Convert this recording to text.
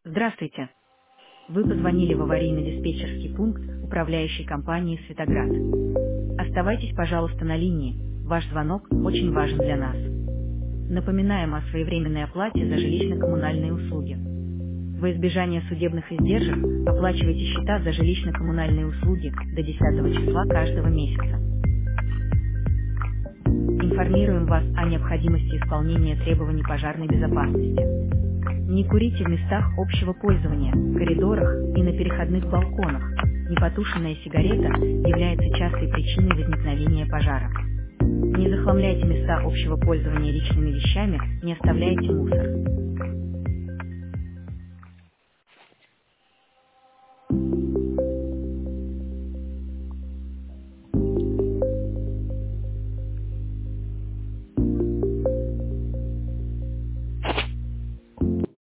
Здравствуйте. Вы позвонили в аварийно-диспетчерский пункт управляющей компании «Светоград». Оставайтесь, пожалуйста, на линии. Ваш звонок очень важен для нас. Напоминаем о своевременной оплате за жилищно-коммунальные услуги. Во избежание судебных издержек оплачивайте счета за жилищно-коммунальные услуги до 10 числа каждого месяца. Информируем вас о необходимости исполнения требований пожарной безопасности. Не курите в местах общего пользования, коридорах и на переходных балконах. Непотушенная сигарета является частой причиной возникновения пожара. Не захламляйте места общего пользования личными вещами, не оставляйте мусор.